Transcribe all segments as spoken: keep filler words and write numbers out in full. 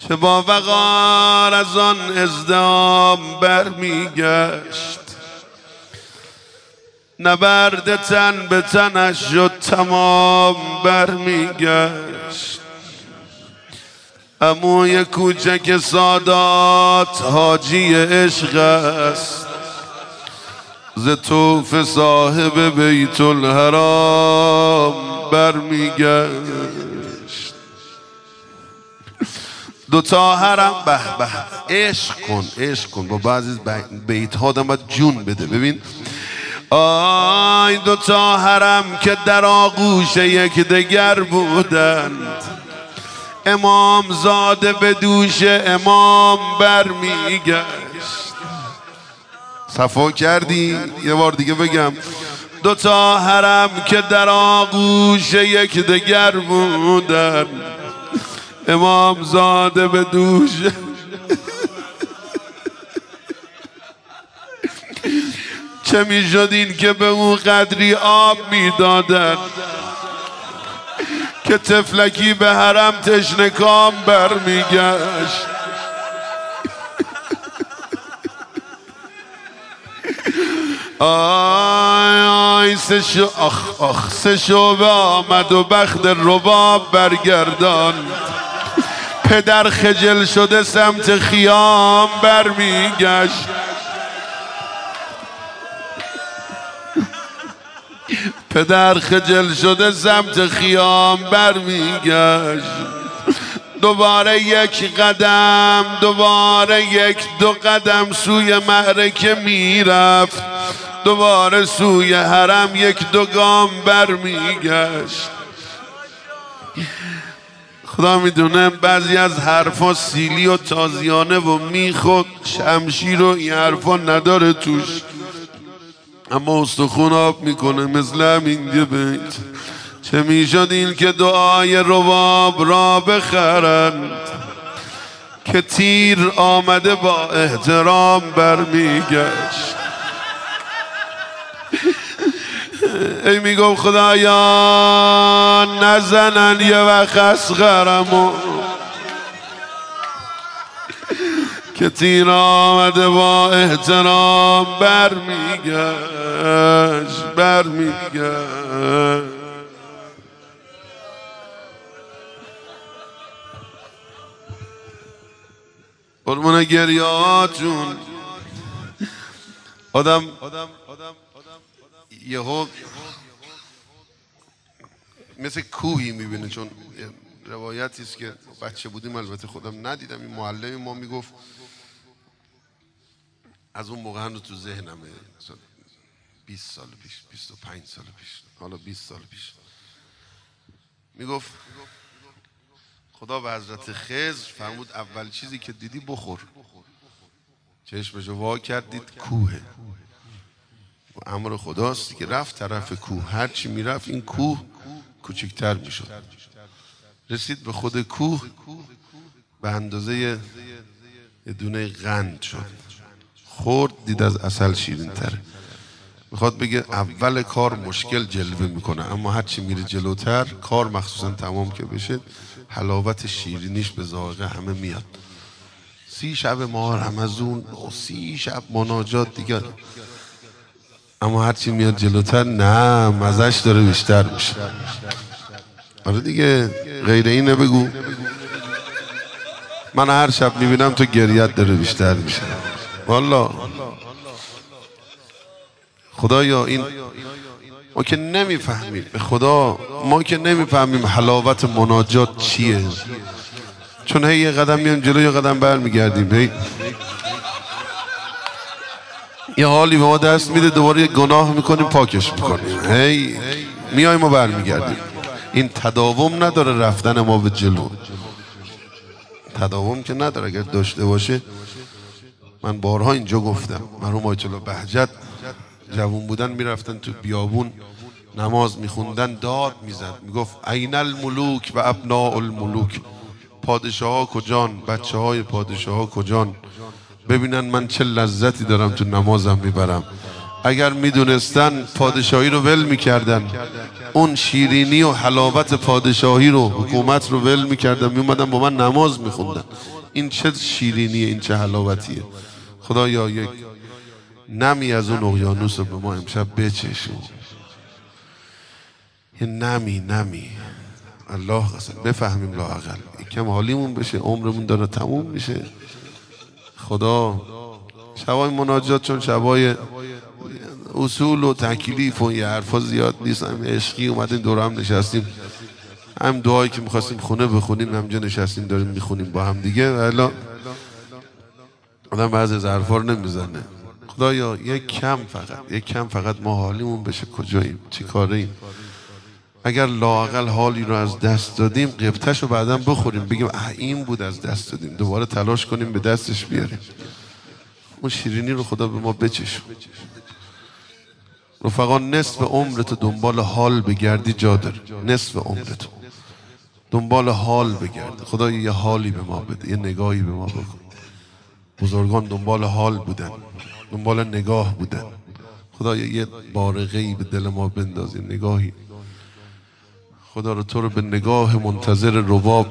که با وقار از آن ازدحام برمیگشت. نبرد تن به تنش شد تمام برمیگشت. عموی کوچک سادات حاجی عشق است، ز طوف صاحب بیت الحرام برمیگشت. دوتا حرم به به عشق کن عشق کن با بعضی بیت ها آدم باید جون بده. ببین آی دوتا حرم که در آغوش یک دگر بودند، امام زاده به دوش امام برمیگشت. صفا کردی؟ یه بار دیگه بگم. دوتا حرم که در آغوش یک دگر بودن، امام زاده به دوش چه می شد این که به اون قدری آب می دادن که طفلکی به حرم تشنه کام برمیگشت. آی آی سه شو آخ آخ سه شعبه آمد و بخت رباب برگردان، پدر خجل شده سمت خیام برمیگشت. پدر خجل شده سمت خیام برمیگشت. دوباره یک قدم دوباره یک دو قدم سوی معرکه میرفت، دوباره سوی حرم یک دو گام برمیگشت. خدا میدونه بعضی از حرفا سیلی و تازیانه و میخود شمشیر و این حرفا نداره توش، اما استخون آب میکنه مثل همین یه بیت. چه میشد این که دعای رباب را بخرند که تیر آمده با احترام برمیگشت. ای میگم خدایا نزنن یه وقت اصغرمو که تیر آمده با احترام برمیگشت برمیگشت. قربون گریاتون آدم یهو مثل کوهی میبینه. چون روایتی است که بچه بودیم البته خودم ندیدم، این معلم ما میگفت از اون موقع هنوز تو ذهنمه، بیست سال پیش بیست و پنج سال پیش حالا بیست سال پیش میگفت خدا به حضرت خضر فرمود اول چیزی که دیدی بخور. چشمشو وا کرد دید کوهه. امر خداست که رفت طرف کوه، هرچی میرفت این کوه کوچکتر میشد. رسید به خود کوه به اندازه یه دونه قند شد. خورد دید از عسل شیرین تره. میخواد بگه اول کار مشکل جلوه میکنه، اما هرچی میره جلوتر کار مخصوصا تمام که بشه حلاوت شیرینیش به ذائقه همه میاد. سی شب ماه رمضان و سی شب مناجات دیگه، اما هرچی میاد جلوتر نه مزهش داره بیشتر میشه. آره دیگه غیر اینه بگو. من هر شب میبینم تو گریت داره بیشتر میشه والله. خدایا این ما که نمیفهمیم، به خدا ما که نمیفهمیم حلاوت مناجات چیه، چون هی یه قدم میام جلو یه قدم برمیگردیم، هی یه حالی به ما دست میده دوباره یه گناه میکنیم پاکش میکنیم، هی میایم و برمیگردیم. این تداوم نداره رفتن ما به جلو، تداوم که نداره. اگر داشته باشه من بارها اینجا گفتم مرحوم آیت الله بهجت جوون بودن میرفتن تو بیابون نماز میخوندن، داد میزد میگفت این الملوک و ابناء الملوک، پادشاه ها کجان، بچه های پادشاه ها کجان، ببینن من چه لذتی دارم تو نمازم میبرم. اگر میدونستن پادشاهی رو ول میکردن، اون شیرینی و حلاوت پادشاهی رو حکومت رو ول میکردن، میومدن با من نماز میخوندن. این چه شیرینیه، این چه حلاوتیه. خدایا یک نمی از اون اقیانوس رو به ما امشب بچشون، یه نمی نمی الله قسم بفهمیم لااقل یکم حالیمون بشه، عمرمون داره تموم میشه. خدا شبای مناجات چون شبای اصول و تکلیف و یه حرفا زیاد نیست، هم عشقی اومدیم دور هم نشستیم، هم دعایی که میخواستیم خونه بخونیم همجا نشستیم داریم میخونیم با هم دیگه. والا آدم بعضی از حرفا رو نمیزنه. خدایا یک کم فقط یک کم فقط ما حالیمون بشه، کجاییم، چی کاریم. اگر لااقل حالی رو از دست دادیم قبطش رو بعدا بخوریم بگیم اه این بود از دست دادیم، دوباره تلاش کنیم به دستش بیاریم. اون شیرینی رو خدا به ما بچشون. رفقا نصف عمرتو دنبال حال بگردی جا داره، نصف عمرتو دنبال حال بگرد. خدا یه حالی به ما بده، یه نگاهی به ما بکن. بزرگان دنبال حال بودن، دنبال نگاه بودن. خدا یه بارقه‌ای به دل ما بنداز، یه نگاهی. خدا رو تو رو به نگاه منتظر رباب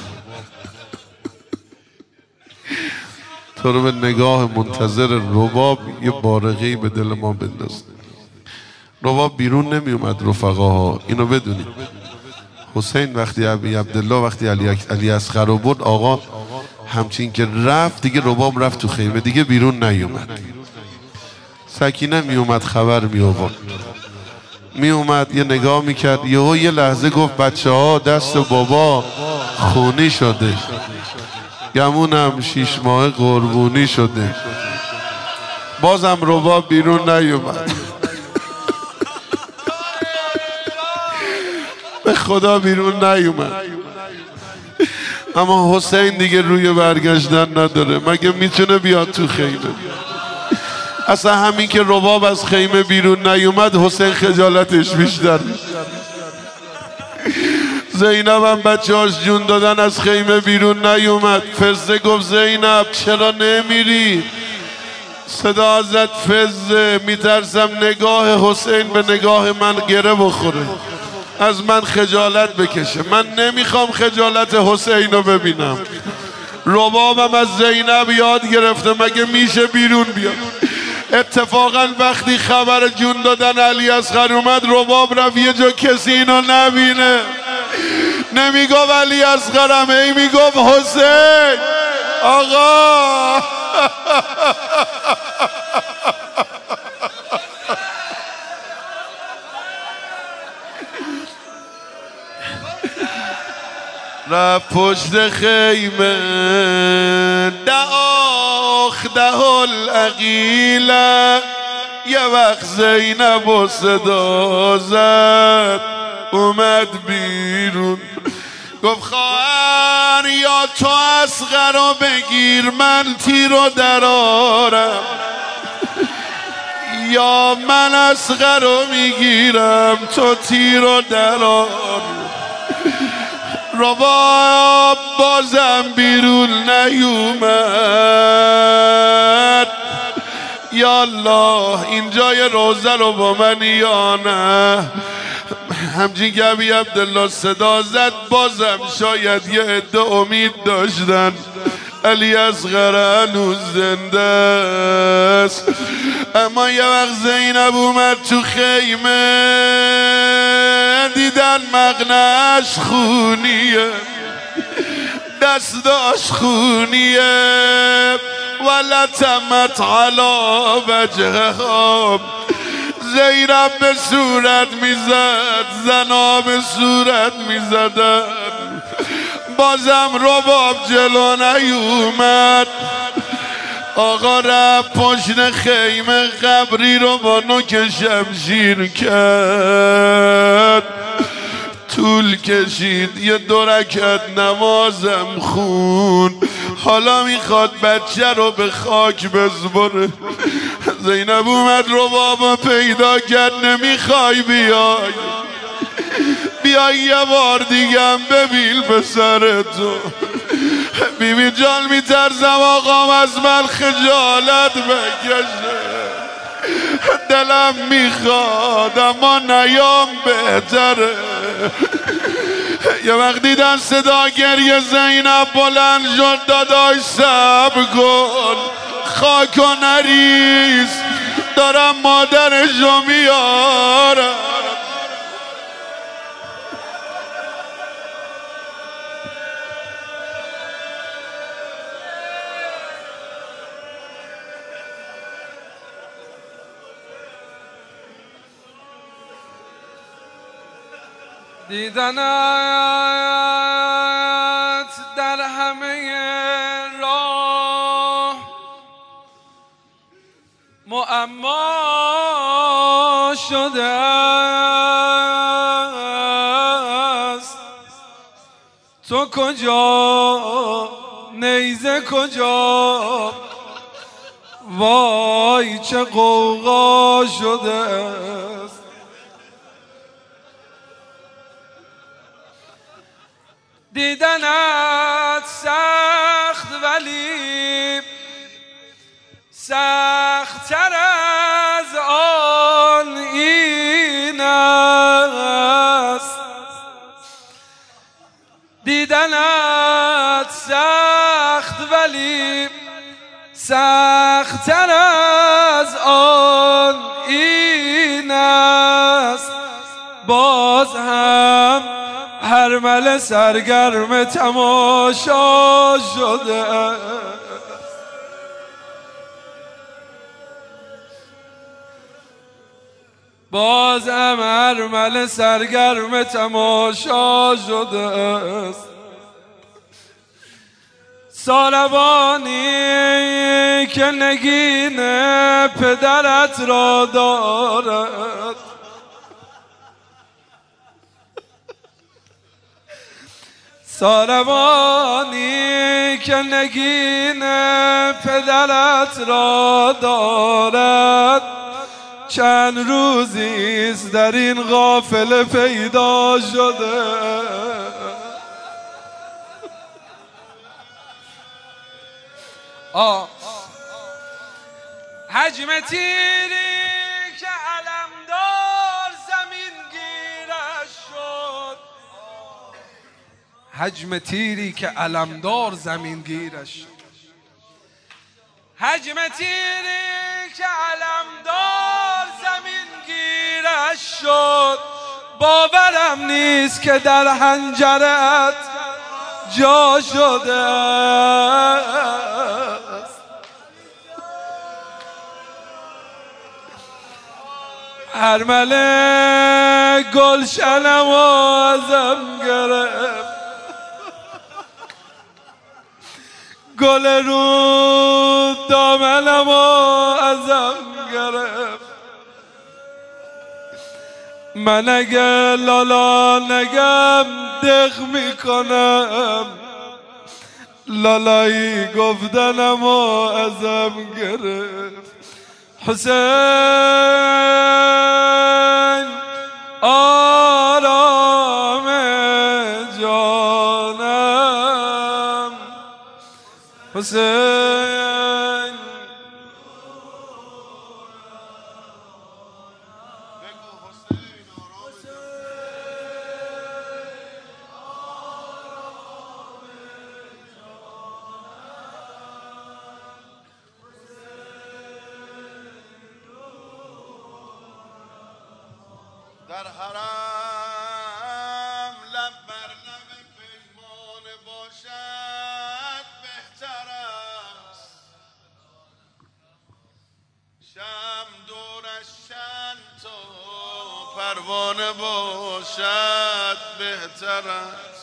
تو رو به نگاه منتظر رباب یه بارقه‌ای به دل ما بنداز. رباب بیرون نمی اومد رفقاها، اینو بدونید. حسین وقتی ابی عبدالله وقتی علی علی اصغر رو برد، آقا همچین که رفت دیگه رباب رفت تو خیمه، دیگه بیرون نیومد. سکینه می اومد خبر می آورد، می اومد یه نگاه میکرد، یهو یه لحظه گفت بچه ها دست بابا خونی شده، گمونم شیش ماه قربونی شده. بازم رباب بیرون نیومد. به خدا بیرون نیومد. اما حسین دیگه روی برگشتن نداره، مگه میتونه بیاد تو خیمه؟ اصلا همین که رباب از خیمه بیرون نیومد حسین خجالتش بیشتر. زینب هم بچه هاش جون دادن از خیمه بیرون نیومد. فزه گفت زینب چرا نمیری؟ صدا زد فزه میترسم نگاه حسین به نگاه من گره بخوره، از من خجالت بکشه. من نمیخوام خجالت حسین رو ببینم. ربابم از زینب یاد گرفته مگه میشه بیرون بیاد. اتفاقا وقتی خبر جون دادن علی اصغر اومد، رباب رفت یه جا کسی اینو نبینه. نمیگفت علی اصغرم، ای میگفت حسین. آقا رفت پشت خیمه دعاخ ده العقیله، یه وقت زینب و صدا زد اومد بیرون. گفت خواهر یا تو اصغر رو بگیر من تیر رو درارم، یا من اصغر رو میگیرم تو تیر رو درار. رباب بازم بیرون نیومد. یا الله این جای روزه رو با من یا نه؟ همچین که ابی عبدالله صدا زد بازم شاید یه عده امید داشتن علی اصغر هنوز زنده است. اما یه وقت زینب اومد تو خیمه، دیدن مغنش خونیه، دستاش خونیه، ولتمت علا وجهها. زینب به صورت میزد، زنا به صورت میزدن. بازم رباب جلو نیومد. آقا رفت پشت خیمه قبری رو با نوک شمشیر کرد، طول کشید یه دو رکعت نمازم خون. حالا میخواد بچه رو به خاک بزبره. زینب اومد ربابو پیدا کرد، نمیخوای بیای؟ بیای یه بار دیگم ببین پسر تو. بیبی جان میترسم آقام از من خجالت بکشه، دلم میخواد اما نیام بهتره. یه وقت دیدن صدا گریه زینب بلند شد داداش صبر کن خاک و نریز دارم مادرشو میارم. دیدنت در همه راه معما شده است. تو کجا نیزه کجا وای چه غوغا شده است. دیدنت سخت ولی سخت‌تر از آن این است. دیدنت سخت ولی سخت‌تر از آن این است. باز هم هر مل سرگرم تماشا شده. بازم هر مل سرگرم تماشا شده است. ساربانی که نگین پدرت را دارد ساربانی که نگین پدرت را دارد چند روزیست در این قافله پیدا شده. آه حجم تیری که علمدار زمین گیرش شد. حجم تیری که علمدار زمین گیرش شد. حجم تیری که علمدار زمین گیرش شد. باورم نیست که در حنجرت جا شده است. هر مله گلشنم ازم گرفت. گل رو دامنم ازم گرفت. من اگه لالا نگم دق میکنم. لالایی گفتنم ازم گرفت. حسین آرام جانم حسین. در حرم لب بر لب پیمانه باشد بهتر است. شم دورش چند تا پروانه باشد بهتر است.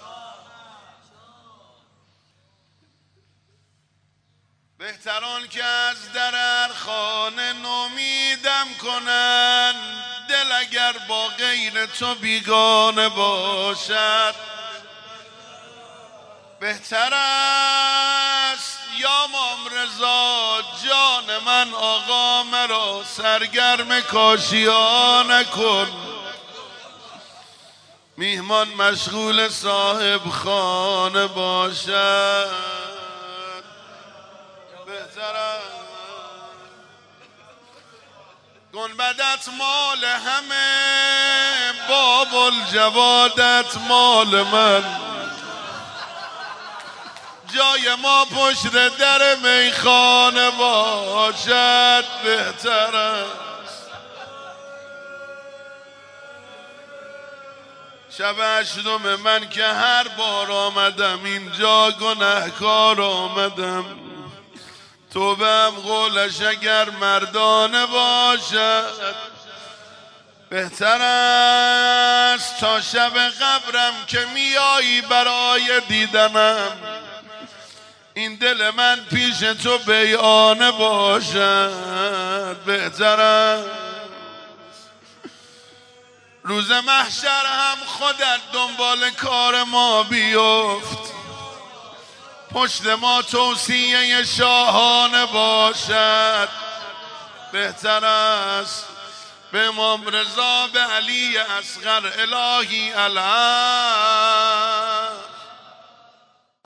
بهتران که از در هر خانه نومیدم کنن. دل اگر با غیر تو بیگانه باشد بهتر است. یا امام رضا جان من آقا مرا سرگرم کاشیانه کن. میهمان مشغول صاحب خانه باشد بهتر است. گنبدت مال همه با باب الجوادت مال من، جای ما پشت در میخانه باشد بهتر است. شب هشتم من که هر بار آمدم اینجا گنهکار آمدم، توبه‌ام قولش اگر مردانه باشد بهتر است. تا شب قبرم که میایی برای دیدنم، این دل من پیش تو بیانه باشد بهتر است. روز محشر هم خودت دنبال کار ما بیفت، پشت ما توصیه شاهانه باشد بهتر است. به امام رضا، به علی اصغر، الهی الان